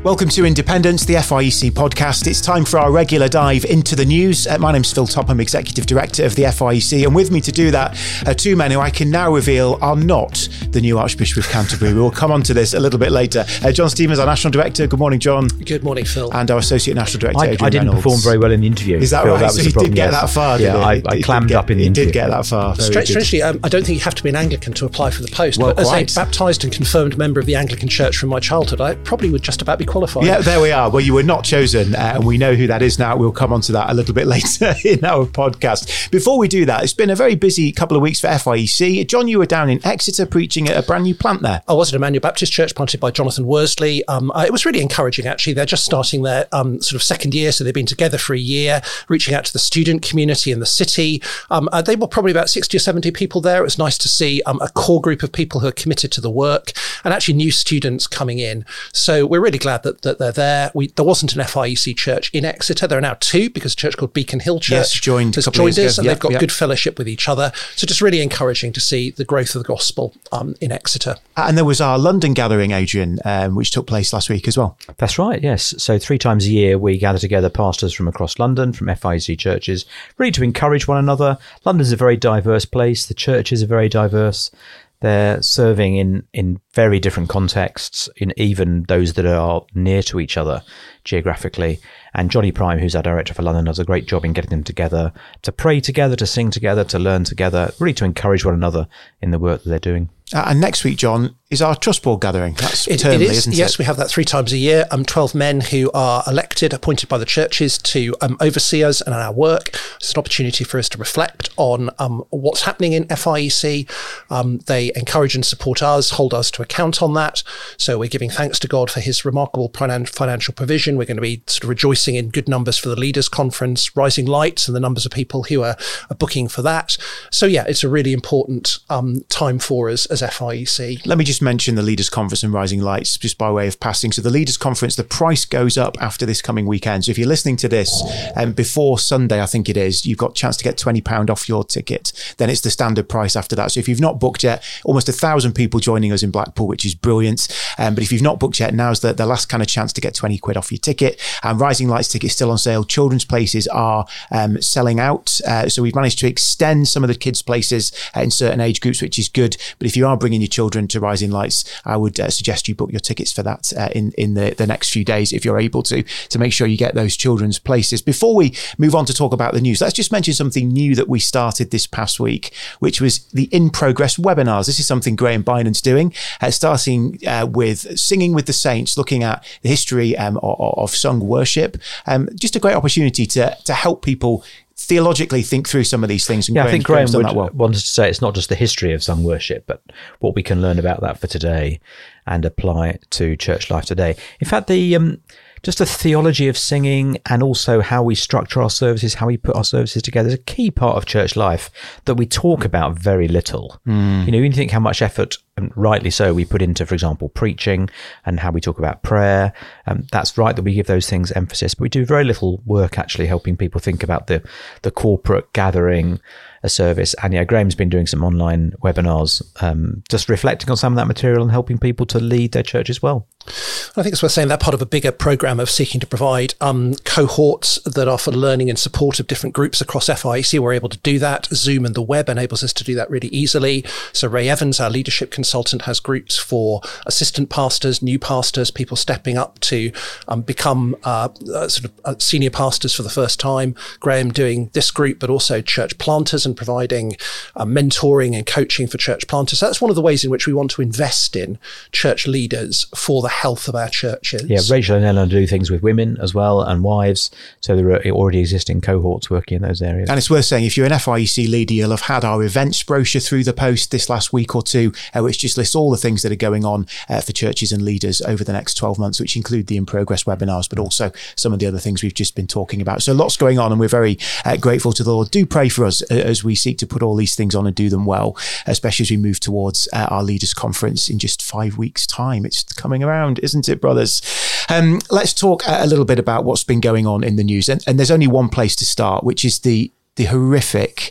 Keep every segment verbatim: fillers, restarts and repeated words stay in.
Welcome to Independence, the F I E C podcast. It's time for our regular dive into the news. Uh, my name's Phil Topham, Executive Director of the F I E C, and with me to do that are two men who I can now reveal are not the new Archbishop of Canterbury. We will come on to this a little bit later. Uh, John Stevens, our National Director. Good morning, John. Good morning, Phil. And our Associate National Director, I, Adrian I didn't Reynolds. perform very well in the interview. Is that Phil, right? That was so the he problem, did get yes. that far, yeah, did he? I, I he clammed get, up in the he interview. He did get that far. Stra- strangely, um, I don't think you have to be an Anglican to apply for the post, well, but quite. as a baptised and confirmed member of the Anglican Church from my childhood, I probably would just about be qualified. Yeah, there we are. Well, you were not chosen, uh, and we know who that is now. We'll come on to that a little bit later in our podcast. Before we do that, it's been a very busy couple of weeks for F I E C. John, you were down in Exeter preaching at a brand new plant there. I was at Emmanuel Baptist Church, planted by Jonathan Worsley. Um, uh, it was really encouraging, actually. They're just starting their um, sort of second year, so they've been together for a year, reaching out to the student community in the city. Um, uh, they were probably about sixty or seventy people there. It was nice to see um, a core group of people who are committed to the work and actually new students coming in. So we're really glad that, that they're there. We, there wasn't an F I E C church in Exeter. There are now two, because a church called Beacon Hill Church yes, joined, has joined joined us, and yep, they've got yep. good fellowship with each other. So just really encouraging to see the growth of the gospel um, in Exeter. And there was our London gathering, Adrian, um, which took place last week as well. That's right, yes. So three times a year we gather together pastors from across London, from F I E C churches, really to encourage one another. London's a very diverse place. The churches are very diverse. They're serving in, in very different contexts, in even those that are near to each other geographically. And Johnny Prime, who's our director for London, does a great job in getting them together, to pray together, to sing together, to learn together, really to encourage one another in the work that they're doing. Uh, and next week, John, is our Trust Board gathering. That's It, termly, it is, isn't yes, it? we have that three times a year. Um, twelve men who are elected, appointed by the churches to um, oversee us and our work. It's an opportunity for us to reflect on um, what's happening in F I E C. Um, they encourage and support us, hold us to account on that. So we're giving thanks to God for his remarkable financial provision. We're going to be sort of rejoicing in good numbers for the Leaders Conference, Rising Lights, and the numbers of people who are, are booking for that. So yeah, it's a really important um, time for us as F I E C. Let me just mention the Leaders Conference and Rising Lights, just by way of passing. So the Leaders Conference, the price goes up after this coming weekend. So if you're listening to this um, before Sunday, I think it is, you've got a chance to get twenty pounds off your ticket. Then it's the standard price after that. So if you've not booked yet, almost a thousand people joining us in Blackpool, which is brilliant. Um, but if you've not booked yet, now's the, the last kind of chance to get twenty quid off your ticket. And Rising Lights tickets still on sale. Children's places are um, selling out. Uh, so we've managed to extend some of the kids' places uh, in certain age groups, which is good. But if you are bringing your children to Rising Lights, I would uh, suggest you book your tickets for that uh, in, in the, the next few days, if you're able to, to make sure you get those children's places. Before we move on to talk about the news, let's just mention something new that we started this past week, which was the In Progress webinars. This is something Graham Bynum's doing, uh, starting uh, with Singing with the Saints, looking at the history um, of, of sung worship. Um, just a great opportunity to, to help people theologically think through some of these things. And yeah, Graham's, I think Graham Graham's done would that well. wanted to say it's not just the history of sung worship, but what we can learn about that for today and apply it to church life today. In fact, the um, just the theology of singing and also how we structure our services, how we put our services together is a key part of church life that we talk about very little. Mm. You know, you think how much effort, and rightly so, we put into, for example, preaching and how we talk about prayer. Um, that's right that we give those things emphasis, but we do very little work actually helping people think about the, the corporate gathering, a service. And yeah, Graham's been doing some online webinars, um, just reflecting on some of that material and helping people to lead their church as well. I think it's worth saying that part of a bigger programme of seeking to provide um, cohorts that are for learning and support of different groups across F I E C. We're able to do that. Zoom and the web enables us to do that really easily. So Ray Evans, our leadership consultant, has groups for assistant pastors, new pastors, people stepping up to um, become uh, uh, sort of uh, senior pastors for the first time. Graham doing this group, but also church planters and providing uh, mentoring and coaching for church planters. So that's one of the ways in which we want to invest in church leaders for the health of our churches. Yeah, Rachel and Ellen do things with women as well and wives. So there are already existing cohorts working in those areas. And it's worth saying, if you're an F I E C leader, you'll have had our events brochure through the post this last week or two, uh, which just lists all the things that are going on uh, for churches and leaders over the next twelve months, which include the In Progress webinars, but also some of the other things we've just been talking about. So lots going on, and we're very uh, grateful to the Lord. Do pray for us as we seek to put all these things on and do them well, especially as we move towards uh, our Leaders Conference in just five weeks' time. It's coming around, isn't it, brothers? Um, let's talk a little bit about what's been going on in the news. And, and there's only one place to start, which is the the horrific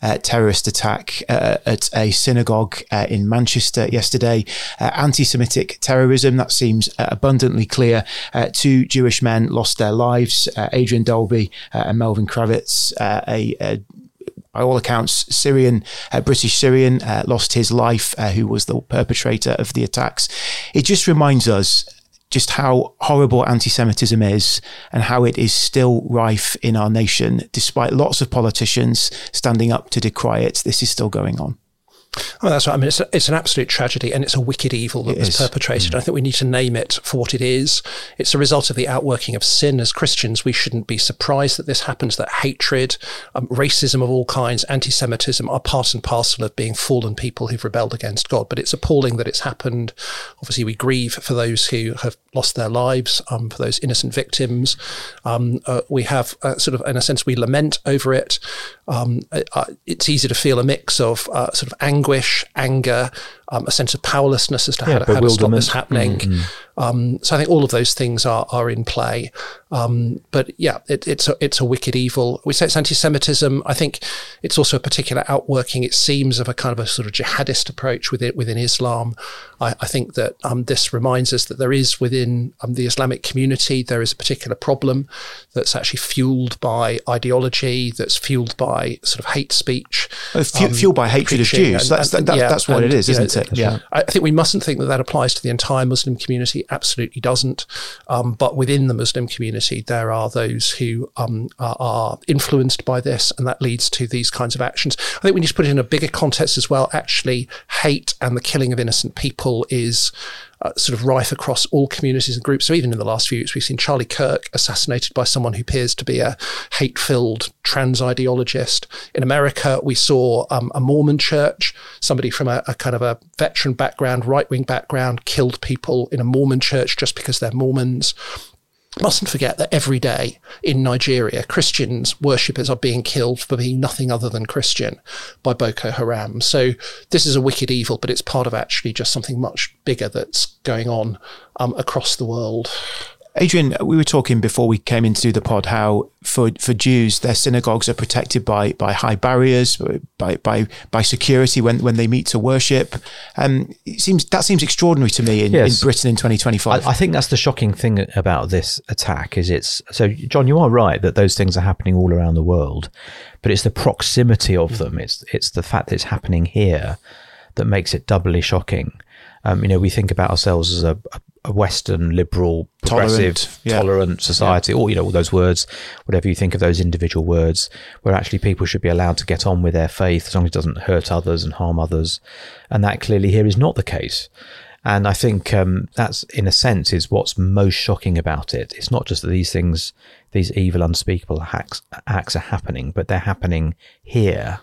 uh, terrorist attack uh, at a synagogue uh, in Manchester yesterday. Uh, anti-Semitic terrorism, that seems uh, abundantly clear. Uh, two Jewish men lost their lives, uh, Adrian Dolby uh, and Melvin Kravitz, uh, a, a by all accounts, Syrian, uh, British Syrian, uh, lost his life, uh, who was the perpetrator of the attacks. It just reminds us just how horrible anti-Semitism is and how it is still rife in our nation. Despite lots of politicians standing up to decry it, this is still going on. Oh, that's right. I mean, it's, a, it's an absolute tragedy, and it's a wicked evil that it was is. perpetrated. Mm. I think we need to name it for what it is. It's a result of the outworking of sin. As Christians, we shouldn't be surprised that this happens, that hatred, um, racism of all kinds, anti-Semitism are part and parcel of being fallen people who've rebelled against God. But it's appalling that it's happened. Obviously, we grieve for those who have lost their lives, um, for those innocent victims. Um, uh, we have uh, sort of, in a sense, we lament over it. Um, uh, it's easy to feel a mix of uh, sort of anguish, anger, um, a sense of powerlessness as to yeah, how, to, how to stop this happening. Mm-hmm. Um, so I think all of those things are are in play. Um, but yeah, it, it's a, it's a wicked evil. We say it's anti-Semitism. I think it's also a particular outworking, it seems, of a kind of a sort of jihadist approach within within Islam. I, I think that um, this reminds us that there is within um, the Islamic community, there is a particular problem that's actually fueled by ideology, that's fueled by sort of hate speech. Oh, fu- um, fueled by hatred of Jews. And, that's, and, that, yeah, that's what and, it is, isn't know, it? Yeah. I think we mustn't think that that applies to the entire Muslim community. Absolutely doesn't. Um, but within the Muslim community, there are those who um, are, are influenced by this, and that leads to these kinds of actions. I think we need to put it in a bigger context as well. Actually, hate and the killing of innocent people is Uh, sort of rife across all communities and groups. So even in the last few weeks, we've seen Charlie Kirk assassinated by someone who appears to be a hate-filled trans ideologist. In America, we saw um, a Mormon church, somebody from a, a kind of a veteran background, right-wing background, killed people in a Mormon church just because they're Mormons. Mustn't forget that every day in Nigeria, Christians, worshippers are being killed for being nothing other than Christian by Boko Haram. So this is a wicked evil, but it's part of actually just something much bigger that's going on um, across the world. Adrian, we were talking before we came into the pod how for, for Jews, their synagogues are protected by by high barriers, by by by security when, when they meet to worship. Um, it seems that seems extraordinary to me in, yes. in Britain in twenty twenty-five. I, I think that's the shocking thing about this attack. Is it's so, John, you are right that those things are happening all around the world, but it's the proximity of them. It's it's the fact that it's happening here that makes it doubly shocking. Um, you know, we think about ourselves as a, a Western, liberal, progressive, tolerant, yeah. tolerant society, yeah. or, you know, all those words, whatever you think of those individual words, where actually people should be allowed to get on with their faith as long as it doesn't hurt others and harm others. And that clearly here is not the case. And I think um, that's, in a sense, is what's most shocking about it. It's not just that these things, these evil, unspeakable acts, acts are happening, but they're happening here.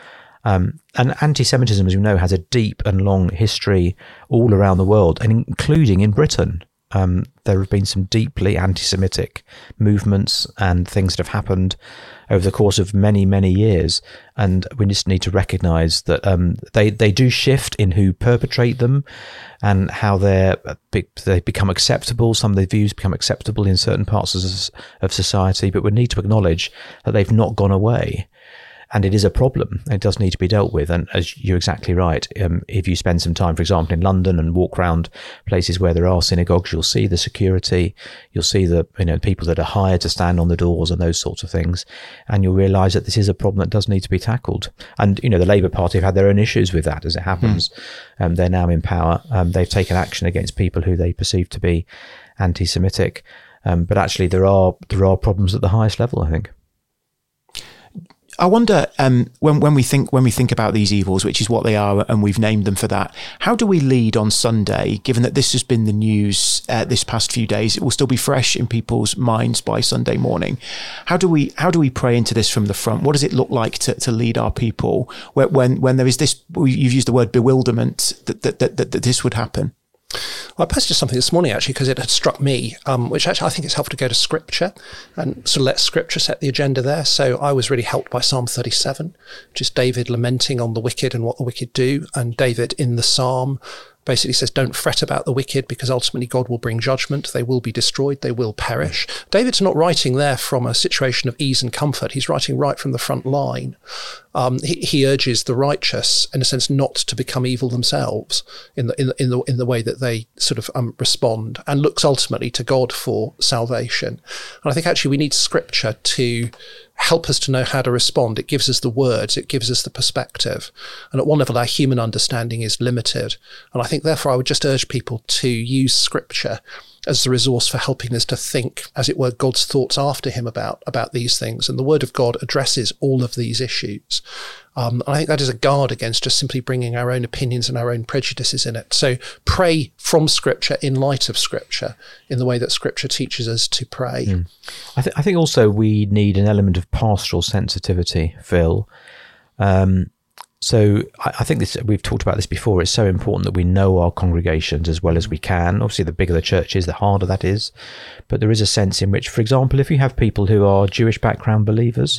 Um, and anti-Semitism, as you know, has a deep and long history all around the world, and including in Britain. Um, there have been some deeply anti-Semitic movements and things that have happened over the course of many, many years. And we just need to recognise that um, they, they do shift in who perpetrate them and how they're, they become acceptable. Some of their views become acceptable in certain parts of, of society, but we need to acknowledge that they've not gone away. And it is a problem. It does need to be dealt with. And as you're exactly right, um, if you spend some time, for example, in London and walk around places where there are synagogues, you'll see the security, you'll see the, you know, people that are hired to stand on the doors and those sorts of things. And you'll realise that this is a problem that does need to be tackled. And, you know, the Labour Party have had their own issues with that as it happens. Mm. Um, they're now in power. Um, they've taken action against people who they perceive to be anti-Semitic. Um, but actually there are, there are problems at the highest level, I think. I wonder um, when when we think when we think about these evils, which is what they are, and we've named them for that. How do we lead on Sunday, given that this has been the news uh, this past few days? It will still be fresh in people's minds by Sunday morning. How do we how do we pray into this from the front? What does it look like to, to lead our people when, when when there is this? You've used the word bewilderment that that that, that, that this would happen. Well, I posted something this morning, actually, because it had struck me, um, which actually I think it's helpful to go to Scripture and sort of let Scripture set the agenda there. So I was really helped by Psalm thirty-seven, which is David lamenting on the wicked and what the wicked do. And David in the Psalm basically says, don't fret about the wicked because ultimately God will bring judgment. They will be destroyed. They will perish. David's not writing there from a situation of ease and comfort. He's writing right from the front line. Um, he, he urges the righteous, in a sense, not to become evil themselves in the in the in the, in the way that they sort of um, respond, and looks ultimately to God for salvation. And I think actually we need Scripture to help us to know how to respond. It gives us the words, it gives us the perspective. And at one level, our human understanding is limited. And I think, therefore, I would just urge people to use Scripture as the resource for helping us to think, as it were, God's thoughts after him about, about these things. And the Word of God addresses all of these issues. Um, and I think that is a guard against just simply bringing our own opinions and our own prejudices in it. So pray from Scripture in light of Scripture, in the way that Scripture teaches us to pray. Mm. I, th- I think also we need an element of pastoral sensitivity, Phil. Um, so I, I think this, we've talked about this before. It's so important that we know our congregations as well as we can. Obviously, the bigger the church is, the harder that is. But there is a sense in which, for example, if you have people who are Jewish background believers,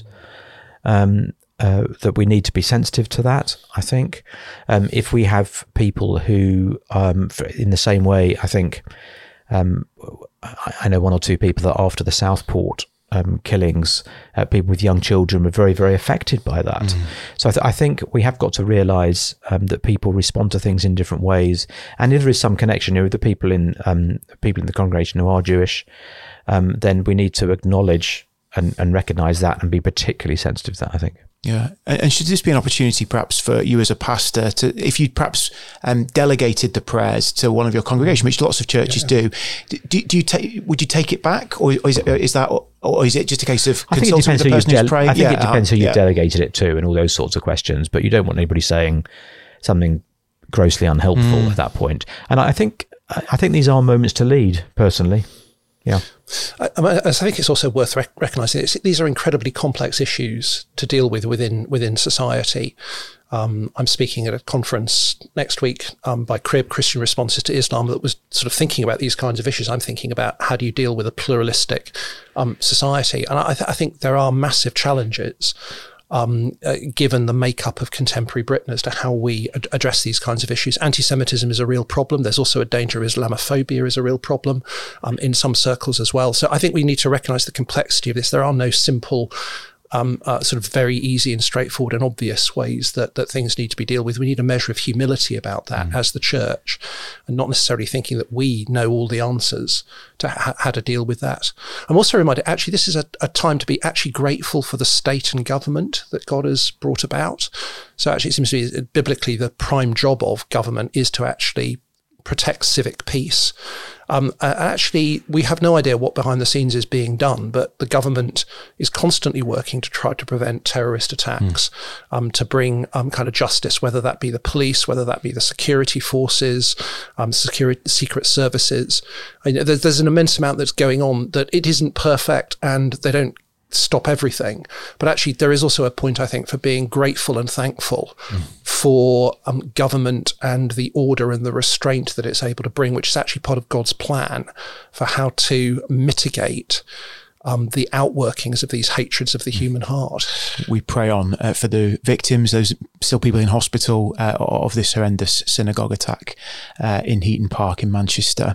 um, Uh, that we need to be sensitive to that, I think. Um, if we have people who, um, for, in the same way, I think, um, I, I know one or two people that after the Southport um, killings, uh, people with young children were very, very affected by that. Mm. So I, th- I think we have got to realise um, that people respond to things in different ways. And if there is some connection you know, with the people in, um, people in the congregation who are Jewish, um, then we need to acknowledge and, and recognise that and be particularly sensitive to that, I think. Yeah. And should this be an opportunity perhaps for you as a pastor to, if you perhaps um, delegated the prayers to one of your congregation, which lots of churches yeah. do, do, do you take, would you take it back, or is it, is that, or is it just a case of I think consulting with the person who's praying? I think yeah, it depends um, who you've yeah. delegated it to and all those sorts of questions, but you don't want anybody saying something grossly unhelpful mm. at that point. And I think, I think these are moments to lead, personally. Yeah. I, I think it's also worth rec- recognising it's, these are incredibly complex issues to deal with within within society. Um, I'm speaking at a conference next week um, by Crib, Christian Responses to Islam, that was sort of thinking about these kinds of issues. I'm thinking about how do you deal with a pluralistic um, society, and I, th- I think there are massive challenges. Um, uh, given the makeup of contemporary Britain as to how we ad- address these kinds of issues. Anti-Semitism is a real problem. There's also a danger of Islamophobia is a real problem um, in some circles as well. So I think we need to recognise the complexity of this. There are no simple Um, uh, sort of very easy and straightforward and obvious ways that, that things need to be dealt with. We need a measure of humility about that mm. as the church, and not necessarily thinking that we know all the answers to ha- how to deal with that. I'm also reminded, actually, this is a, a time to be actually grateful for the state and government that God has brought about. So actually, it seems to be biblically the prime job of government is to actually protect civic peace. Um, uh, actually, we have no idea what behind the scenes is being done, but the government is constantly working to try to prevent terrorist attacks, mm. um, to bring um, kind of justice, whether that be the police, whether that be the security forces, um, security, secret services. I know there's, there's an immense amount that's going on that it isn't perfect, and they don't stop everything. But actually, there is also a point, I think, for being grateful and thankful mm. for um, government and the order and the restraint that it's able to bring, which is actually part of God's plan for how to mitigate um, the outworkings of these hatreds of the human heart. We pray on uh, for the victims, those still people in hospital uh, of this horrendous synagogue attack uh, in Heaton Park in Manchester.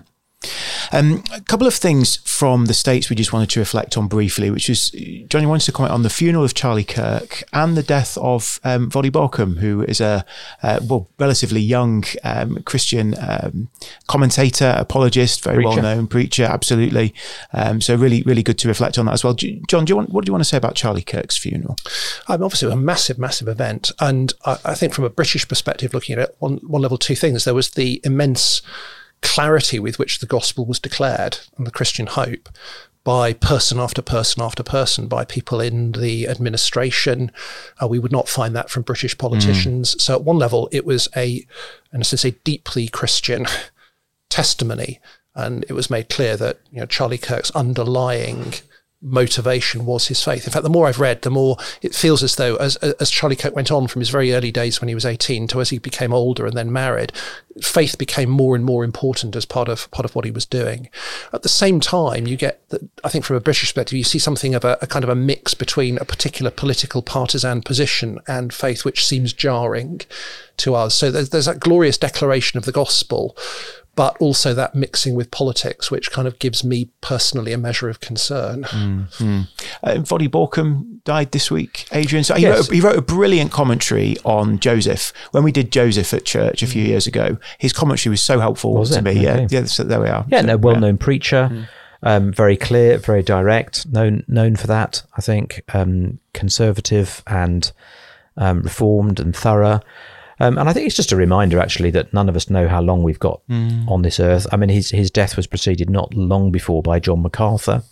Um, a couple of things from the States we just wanted to reflect on briefly, which is, John, you wanted to comment on the funeral of Charlie Kirk and the death of um, Voddie Baucham, who is a uh, well relatively young um, Christian um, commentator, apologist, very preacher. well-known preacher, absolutely. Um, so really, really good to reflect on that as well. John, do you want, what do you want to say about Charlie Kirk's funeral? Um, obviously, a massive, massive event. And I, I think from a British perspective, looking at it, on one level, two things. There was the immense clarity with which the gospel was declared and the Christian hope by person after person after person, by people in the administration. Uh, we would not find that from British politicians. Mm. So at one level, it was a, in a sense, a deeply Christian testimony. And it was made clear that, you know, Charlie Kirk's underlying motivation was his faith. In fact, the more I've read, the more it feels as though as as Charlie Kirk went on from his very early days when he was eighteen to as he became older and then married, faith became more and more important as part of part of what he was doing. At the same time, you get that, I think from a British perspective, you see something of a, a kind of a mix between a particular political partisan position and faith, which seems jarring to us. So there's, there's that glorious declaration of the gospel, but also that mixing with politics, which kind of gives me personally a measure of concern. Mm-hmm. Uh, Voddie Baucham died this week, Adrian. So he, Yes. wrote a, he wrote a brilliant commentary on Joseph. When we did Joseph at church a few years ago, his commentary was so helpful Was to it? me. Okay. Yeah, yeah, so there we are. Yeah, so, no, well-known preacher, mm. um, very clear, very direct, known known for that, I think, um, conservative and um, reformed and thorough. Um, and I think it's just a reminder, actually, that none of us know how long we've got mm. on this earth. I mean, his his death was preceded not long before by John MacArthur,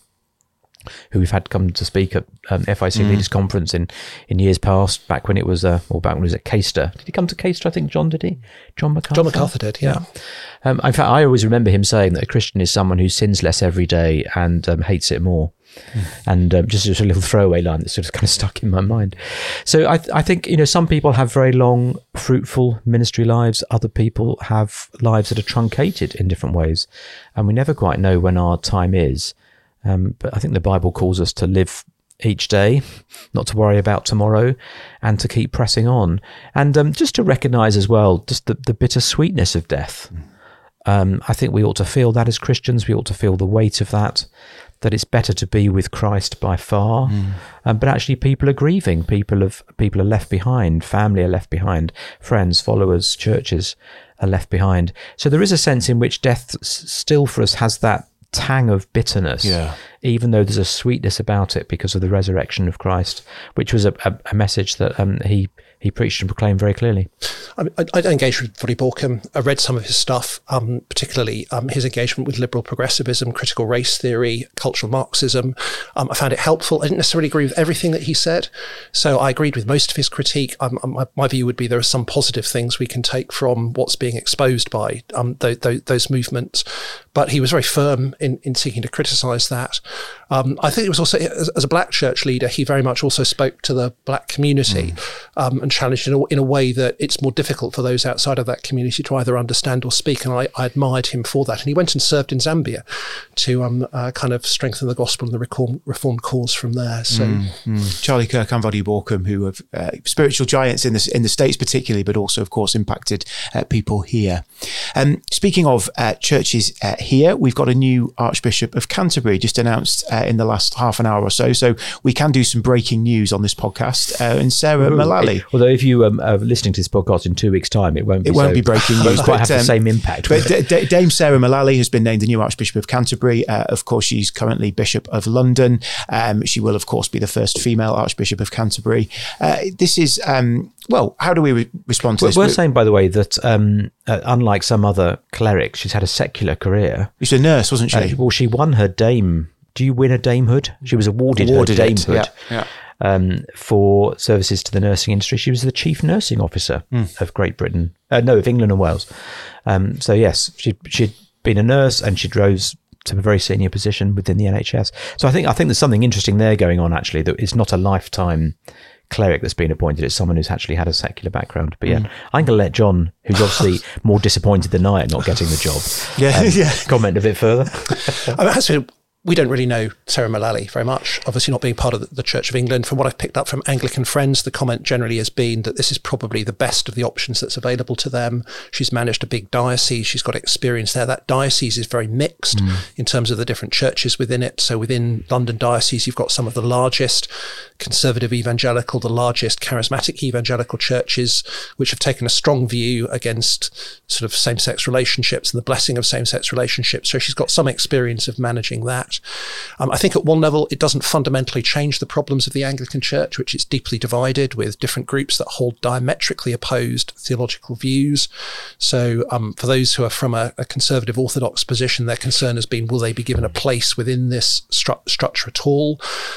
who we've had come to speak at um, F I C mm. Leaders Conference in, in years past, back when it was, uh, or back when it was at Caister. Did he come to Caister, I think, John, did he? John MacArthur? John MacArthur did, yeah. yeah. Um, in fact, I always remember him saying that a Christian is someone who sins less every day and um, hates it more. Mm. And um, just, just a little throwaway line that sort of kind of stuck in my mind. So I, th- I think, you know, some people have very long, fruitful ministry lives. Other people have lives that are truncated in different ways. And we never quite know when our time is. Um, but I think the Bible calls us to live each day, not to worry about tomorrow, and to keep pressing on. And um, just to recognise as well, just the, the bittersweetness of death. Mm. Um, I think we ought to feel that as Christians. We ought to feel the weight of that, that it's better to be with Christ by far. Mm. Um, but actually people are grieving. People have people are left behind. Family are left behind. Friends, followers, churches are left behind. So there is a sense in which death s- still for us has that tang of bitterness, yeah. even though there's a sweetness about it because of the resurrection of Christ, which was a, a, a message that um, he he preached and proclaimed very clearly. I, I, I engaged with Voddie Baucham. I read some of his stuff, um, particularly um, his engagement with liberal progressivism, critical race theory, cultural Marxism. Um, I found it helpful. I didn't necessarily agree with everything that he said, so I agreed with most of his critique. Um, my, my view would be there are some positive things we can take from what's being exposed by um, th- th- those movements, but he was very firm in, in seeking to criticise that. Um, I think it was also, as, as a black church leader, he very much also spoke to the black community mm. um, and challenged in a, in a way that it's more difficult for those outside of that community to either understand or speak. And I, I admired him for that. And he went and served in Zambia to um, uh, kind of strengthen the gospel and the reform, reformed cause from there. So mm, mm. Charlie Kirk and Voddie Baucham, who are uh, spiritual giants in the, in the States particularly, but also, of course, impacted uh, people here. Um, speaking of uh, churches uh, here, we've got a new Archbishop of Canterbury just announced uh, in the last half an hour or so. So we can do some breaking news on this podcast. Uh, and Sarah Ooh, Mullally. Although if you um, are listening to this podcast in two weeks' time, it won't be, it won't so, be breaking news. It won't have um, the same impact. But D- D- Dame Sarah Mullally has been named the new Archbishop of Canterbury. Uh, of course, she's currently Bishop of London. Um, she will, of course, be the first female Archbishop of Canterbury. Uh, this is, um, well, how do we re- respond to we're, this? We're saying, by the way, that um, uh, unlike some other clerics, she's had a secular career. She's a nurse, wasn't she? Uh, well, she won her dame. Do you win a damehood? She was awarded, awarded her damehood. It, yeah, yeah. Um, for services to the nursing industry. She was the chief nursing officer mm. of Great Britain, uh, no, of England and Wales. Um, so yes, she, she'd been a nurse and she rose to a very senior position within the N H S. So I think I think there's something interesting there going on, actually, that it's not a lifetime cleric that's been appointed. It's someone who's actually had a secular background. But yeah, mm. I'm going to let John, who's obviously more disappointed than I at not getting the job, yeah, um, yeah. comment a bit further. I mean, actually, we don't really know Sarah Mullally very much, obviously not being part of the Church of England. From what I've picked up from Anglican friends, the comment generally has been that this is probably the best of the options that's available to them. She's managed a big diocese. She's got experience there. That diocese is very mixed mm. in terms of the different churches within it. So within London Diocese, you've got some of the largest conservative evangelical, the largest charismatic evangelical churches, which have taken a strong view against sort of same-sex relationships and the blessing of same-sex relationships. So she's got some experience of managing that. Um, I think at one level, it doesn't fundamentally change the problems of the Anglican Church, which is deeply divided with different groups that hold diametrically opposed theological views. So um, for those who are from a, a conservative orthodox position, their concern has been, will they be given a place within this stru- structure at all?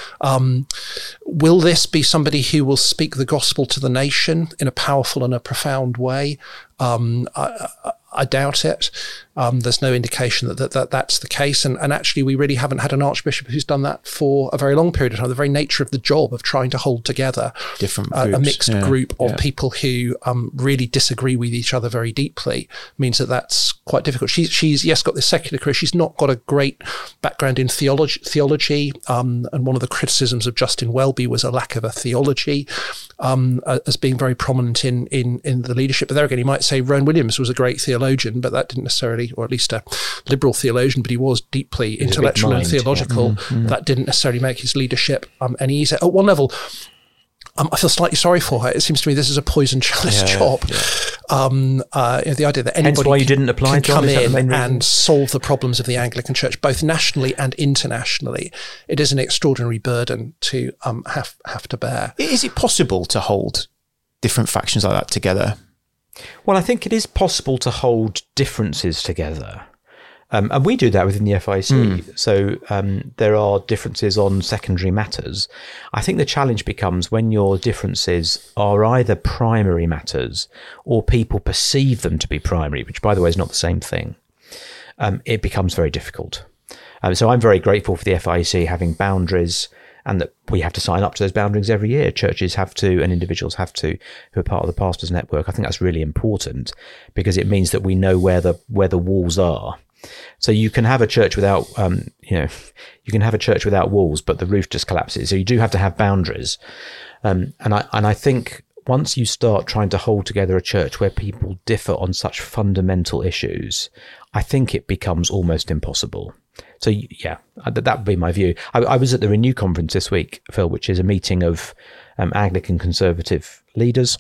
Um, will this be somebody who will speak the gospel to the nation in a powerful and a profound way? Um, I, I, I doubt it. Um, there's no indication that, that, that that's the case. And, and actually, we really haven't had an archbishop who's done that for a very long period of time. The very nature of the job of trying to hold together different uh, a mixed yeah. group of yeah. people who um, really disagree with each other very deeply means that that's quite difficult. She's, she's yes, got this secular career. She's not got a great background in theology. theology um, and one of the criticisms of Justin Welby was a lack of a theology um, as being very prominent in, in, in the leadership. But there again, you might say Rowan Williams was a great theologian. theologian, but that didn't necessarily, or at least a liberal theologian, but he was deeply He's intellectual and mind, theological. yeah. Mm-hmm. That didn't necessarily make his leadership um, any easier. At one level, Um, I feel slightly sorry for her. It seems to me this is a poison chalice yeah, job. Yeah. Um, uh, you know, the idea that anybody Hence why you didn't apply, can John, come is that the in main reason? and solve the problems of the Anglican Church, both nationally and internationally. It is an extraordinary burden to um, have have to bear. Is it possible to hold different factions like that together? Well, I think it is possible to hold differences together. Um, and we do that within the F I C. Mm. So um, there are differences on secondary matters. I think the challenge becomes when your differences are either primary matters or people perceive them to be primary, which, by the way, is not the same thing. Um, it becomes very difficult. Um, so I'm very grateful for the F I C having boundaries, and that we have to sign up to those boundaries every year. Churches have to, and individuals have to, who are part of the Pastors Network. I think that's really important because it means that we know where the where the walls are. So you can have a church without, um, you know, you can have a church without walls, but the roof just collapses. So you do have to have boundaries. Um, and I and I think once you start trying to hold together a church where people differ on such fundamental issues, I think it becomes almost impossible. So yeah, that would be my view. I, I was at the Renew conference this week, Phil, which is a meeting of um, Anglican conservative leaders.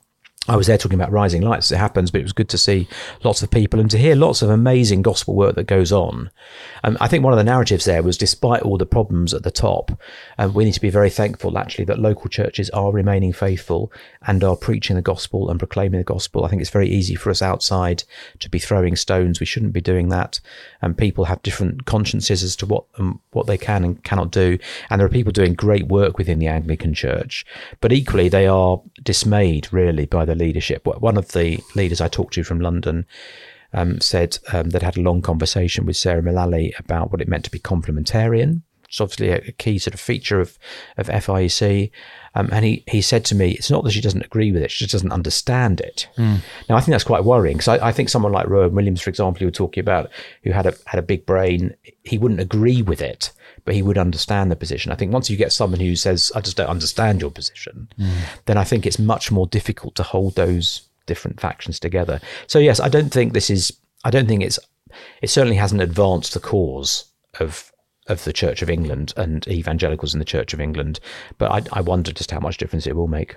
I was there talking about Rising Lights as it happens, but it was good to see lots of people and to hear lots of amazing gospel work that goes on. Um, I think one of the narratives there was, despite all the problems at the top, um, we need to be very thankful actually that local churches are remaining faithful and are preaching the gospel and proclaiming the gospel. I think it's very easy for us outside to be throwing stones. We shouldn't be doing that. And people have different consciences as to what um, what they can and cannot do. And there are people doing great work within the Anglican Church, but equally they are dismayed really by the leadership. One of the leaders I talked to from London um, said um, that had a long conversation with Sarah Mullally about what it meant to be complementarian. It's obviously a, a key sort of feature of, of F I E C. Um, and he, he said to me, it's not that she doesn't agree with it, she just doesn't understand it. Mm. Now, I think that's quite worrying, because I, I think someone like Rowan Williams, for example, you were talking about, who had a had a big brain, he wouldn't agree with it, but he would understand the position. I think once you get someone who says, I just don't understand your position, mm. then I think it's much more difficult to hold those different factions together. So yes, I don't think this is, I don't think it's, it certainly hasn't advanced the cause of of the Church of England and evangelicals in the Church of England, but I, I wonder just how much difference it will make.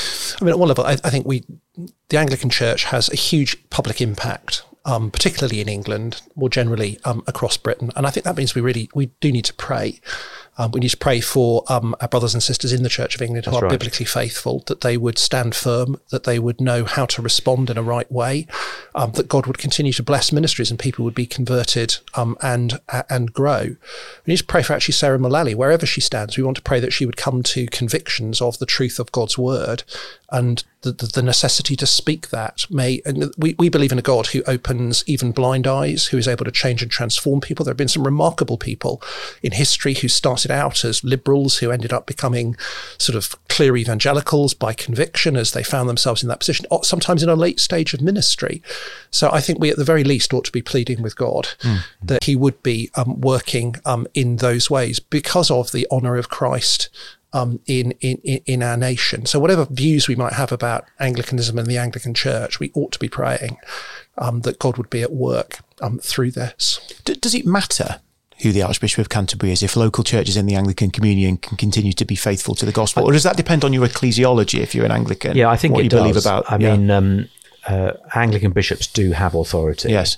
I mean, at one level, I, I think we, the Anglican Church has a huge public impact, um, particularly in England, more generally um, across Britain, and I think that means we really we do need to pray. Um, we need to pray for um, our brothers and sisters in the Church of England who That's are right. biblically faithful, that they would stand firm, that they would know how to respond in a right way, um, that God would continue to bless ministries and people would be converted um, and uh, and grow. We need to pray for actually Sarah Mullally, wherever she stands. We want to pray that she would come to convictions of the truth of God's word and the, the, the necessity to speak that. May and we, we believe in a God who opens even blind eyes, who is able to change and transform people. There have been some remarkable people in history who started out as liberals who ended up becoming sort of clear evangelicals by conviction as they found themselves in that position, sometimes in a late stage of ministry. So I think we at the very least ought to be pleading with God mm. that he would be um, working um, in those ways because of the honour of Christ Um, in, in, in our nation. So whatever views we might have about Anglicanism and the Anglican Church, we ought to be praying um, that God would be at work um, through this. D- does it matter who the Archbishop of Canterbury is if local churches in the Anglican Communion can continue to be faithful to the gospel? Or does that depend on your ecclesiology if you're an Anglican? Yeah, I think what it you does. believe about. I yeah. mean, um, uh, Anglican bishops do have authority. Yes.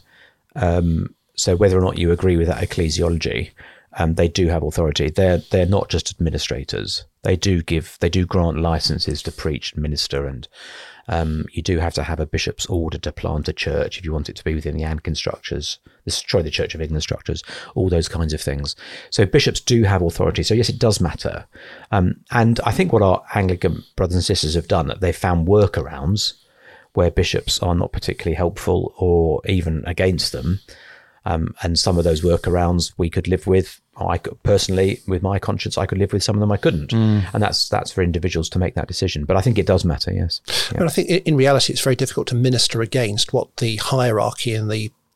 Um, so whether or not you agree with that ecclesiology, Um, they do have authority. They're they're not just administrators. They do give they do grant licenses to preach and minister, and um, you do have to have a bishop's order to plant a church if you want it to be within the Anglican structures. Destroy the Church of England structures, all those kinds of things. So bishops do have authority. So yes, it does matter. Um, and I think what our Anglican brothers and sisters have done, that they've found workarounds where bishops are not particularly helpful or even against them. Um, and some of those workarounds we could live with. I could, personally, with my conscience, I could live with. Some of them I couldn't, mm. and that's that's for individuals to make that decision. But I think it does matter. Yes, yeah. But I think in reality, it's very difficult to minister against what the hierarchy and the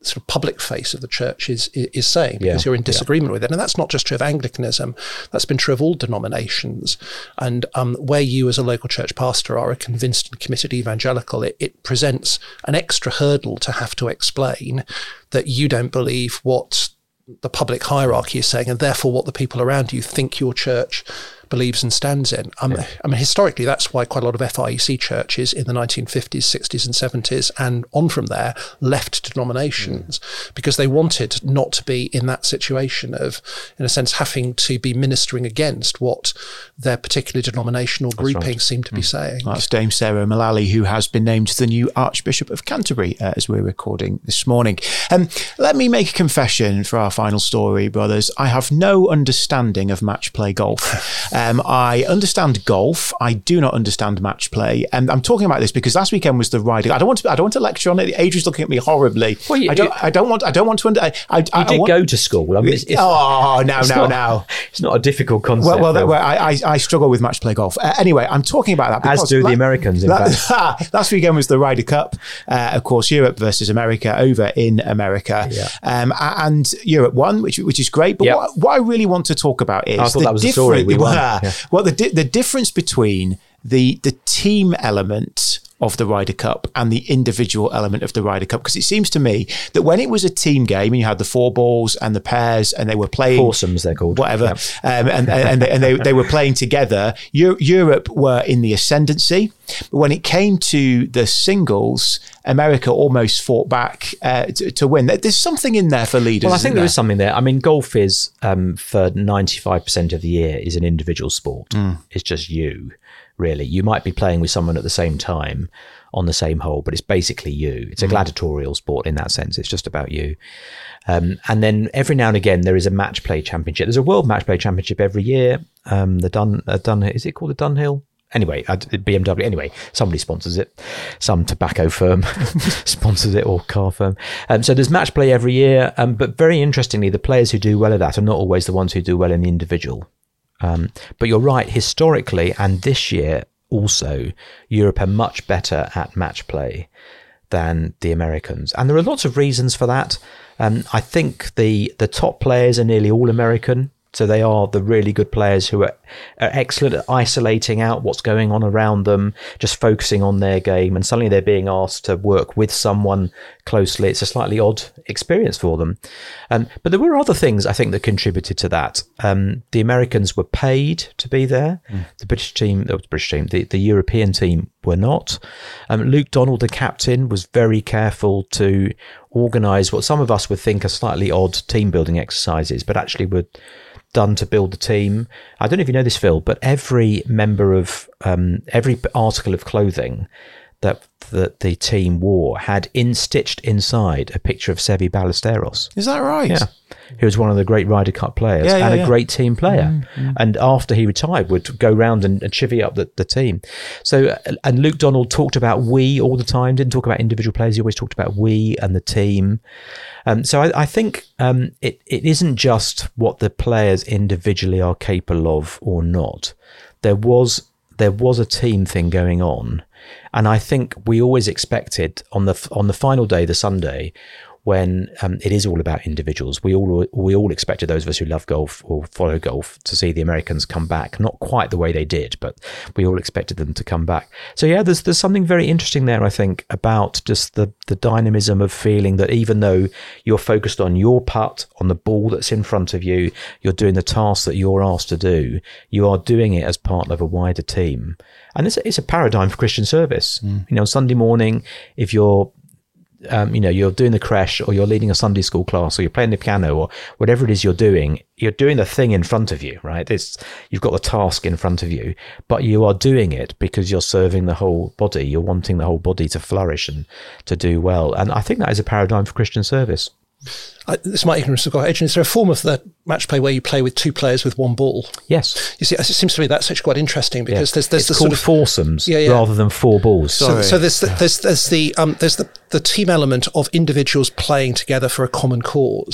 sort of public face of the church is is saying, because Yeah, you're in disagreement yeah. with it. And that's not just true of Anglicanism, that's been true of all denominations. And um, where you as a local church pastor are a convinced and committed evangelical, it, it presents an extra hurdle to have to explain that you don't believe what the public hierarchy is saying, and therefore what the people around you think your church believes and stands in. Um, yeah. I mean, historically, that's why quite a lot of F I E C churches in the nineteen fifties, sixties and seventies and on from there left denominations mm. because they wanted not to be in that situation of, in a sense, having to be ministering against what their particular denominational grouping right. seemed to mm. be saying. That's Dame Sarah Mullally, who has been named the new Archbishop of Canterbury uh, as we're recording this morning. Um, let me make a confession for our final story, brothers. I have no understanding of match play golf. Um, I understand golf. I do not understand match play. And I'm talking about this because last weekend was the Ryder. I don't want to. I don't want to lecture on it. Adrian's looking at me horribly. Well, you, I don't. You, I don't want. I don't want to. I, I, you I, did I want, go to school. I mean, it's, it's, oh, now, now, now. It's not a difficult concept. Well, well, that, well I, I, I struggle with match play golf. Uh, anyway, I'm talking about that because as do la- the Americans. In la- fact, last weekend was the Ryder Cup. Uh, of course, Europe versus America over in America, yeah. um, and Europe won, which which is great. But yep. what, what I really want to talk about is I thought the that was the story we won. Uh, yeah. Well, the di- the difference between the the team element of the Ryder Cup and the individual element of the Ryder Cup, because it seems to me that when it was a team game and you had the four balls and the pairs and they were playing foursomes, they're called, whatever, yep. um, and and, they, and they, they were playing together, Euro- Europe were in the ascendancy. But when it came to the singles, America almost fought back uh, to, to win. There's something in there for leaders. Well, I think there there is something there. I mean, golf is um, for ninety-five percent of the year is an individual sport. Mm. It's just you. Really, you might be playing with someone at the same time on the same hole, but it's basically you. It's a gladiatorial sport in that sense. It's just about you. Um, and then every now and again, there is a match play championship. There's a world match play championship every year. Um, the Dun, uh, Dun, is it called the Dunhill? Anyway, B M W. Anyway, somebody sponsors it. Some tobacco firm sponsors it, or car firm. Um, so there's match play every year. Um, but very interestingly, the players who do well at that are not always the ones who do well in the individual. Um, but you're right, historically, and this year also, Europe are much better at match play than the Americans. And there are lots of reasons for that. Um, I think the, the top players are nearly all American. So they are the really good players who are, are excellent at isolating out what's going on around them, just focusing on their game, and suddenly they're being asked to work with someone closely. It's a slightly odd experience for them. Um, but there were other things, I think, that contributed to that. Um, the Americans were paid to be there. Mm. The British team, the British team, the, the European team were not. Um, Luke Donald, the captain, was very careful to organise what some of us would think are slightly odd team building exercises, but actually were done to build the team. I don't know if you know this, Phil, but every member of um, every article of clothing that that the team wore had in stitched inside a picture of Seve Ballesteros. Is that right? Yeah, he was one of the great Ryder Cup players yeah, yeah, and a yeah. great team player. Mm-hmm. And after he retired, would go round and, and chivvy up the, the team. So, and Luke Donald talked about we all the time. Didn't talk about individual players. He always talked about we and the team. Um, so I, I think um, it it isn't just what the players individually are capable of or not. There was there was a team thing going on. And I think we always expected on the on the final day, the Sunday, when um, it is all about individuals, we all we all expected, those of us who love golf or follow golf, to see the Americans come back. Not quite the way they did, but we all expected them to come back. So yeah, there's there's something very interesting there, I think, about just the the dynamism of feeling that even though you're focused on your putt, on the ball that's in front of you, you're doing the task that you're asked to do, you are doing it as part of a wider team. And it's a, it's a paradigm for Christian service. Mm. You know, Sunday morning, if you're, um, you know, you're doing the creche, or you're leading a Sunday school class, or you're playing the piano, or whatever it is you're doing, you're doing the thing in front of you, right? It's, you've got the task in front of you, but you are doing it because you're serving the whole body. You're wanting the whole body to flourish and to do well. And I think that is a paradigm for Christian service. I, this is my ignorance of God. Adrian, is there a form of the match play where you play with two players with one ball? Yes. You see, it seems to me that's actually quite interesting because yeah. there's there's it's the called sort of foursomes yeah, yeah. rather than four balls. So, so there's the, there's there's the um there's the, the team element of individuals playing together for a common cause.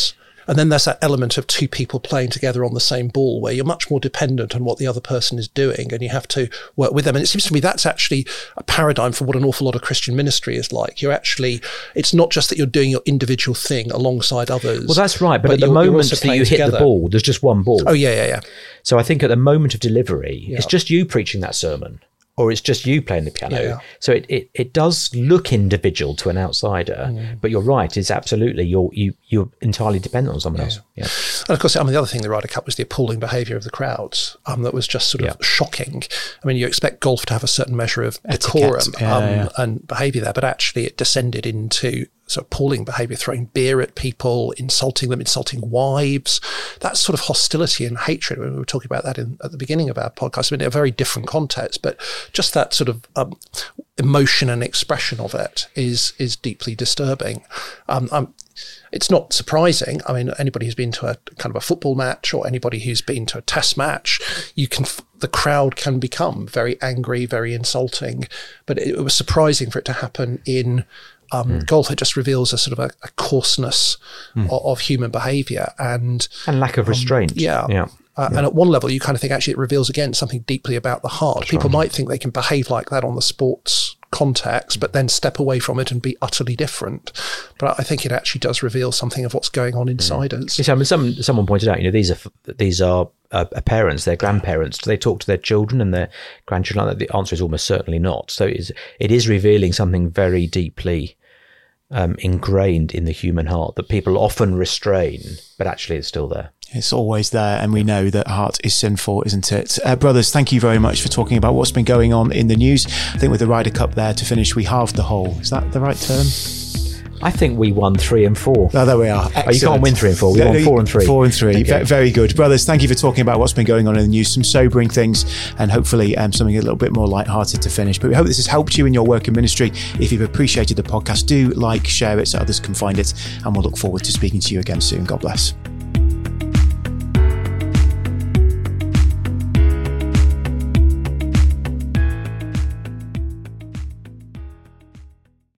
And then there's that element of two people playing together on the same ball where you're much more dependent on what the other person is doing and you have to work with them. And it seems to me that's actually a paradigm for what an awful lot of Christian ministry is like. You're actually, it's not just that you're doing your individual thing alongside others. Well, that's right. But, but at the you're, moment you're that you hit together. the ball, there's just one ball. Oh, yeah, yeah, yeah. So I think at the moment of delivery, yeah. it's just you preaching that sermon, or it's just you playing the piano. Yeah, yeah. So it, it, it does look individual to an outsider, mm. but you're right. It's absolutely, you're, you, you're entirely dependent on someone yeah. else. Yeah. And of course, I mean, the other thing the Ryder Cup was the appalling behaviour of the crowds um, that was just sort of yeah. shocking. I mean, you expect golf to have a certain measure of decorum yeah, um, yeah. and behaviour there, but actually it descended into sort of appalling behaviour, throwing beer at people, insulting them, insulting wives, that sort of hostility and hatred. We were talking about that in, at the beginning of our podcast, I mean, in a very different context, but just that sort of um, emotion and expression of it is is deeply disturbing. Um, I'm, It's not surprising. I mean, anybody who's been to a kind of a football match or anybody who's been to a test match, you can the crowd can become very angry, very insulting. But it, it was surprising for it to happen in um, mm. golf. It just reveals a sort of a, a coarseness mm. of, of human behaviour and and lack of restraint. Um, yeah. yeah. Uh, yeah. And at one level, you kind of think actually it reveals again something deeply about the heart. That's People right. might think they can behave like that on the sports context, but then step away from it and be utterly different. But I think it actually does reveal something of what's going on inside mm. us. Yes, I mean, some, someone pointed out, you know, these are these are uh, parents, their grandparents. Do they talk to their children and their grandchildren like that? The answer is almost certainly not. So it is, it is revealing something very deeply um, ingrained in the human heart that people often restrain, but actually it's still there. It's always there, and we know that heart is sinful, isn't it? Uh, brothers, thank you very much for talking about what's been going on in the news. I think with the Ryder Cup there to finish, we halved the hole. Is that the right term? I think we won three and four. Oh, there we are. Excellent. Oh, you can't win three and four. We no, won no, four and three. Four and three. Okay. V- very good. Brothers, thank you for talking about what's been going on in the news. Some sobering things and hopefully um, something a little bit more lighthearted to finish. But we hope this has helped you in your work in ministry. If you've appreciated the podcast, do like, share it so others can find it. And we'll look forward to speaking to you again soon. God bless.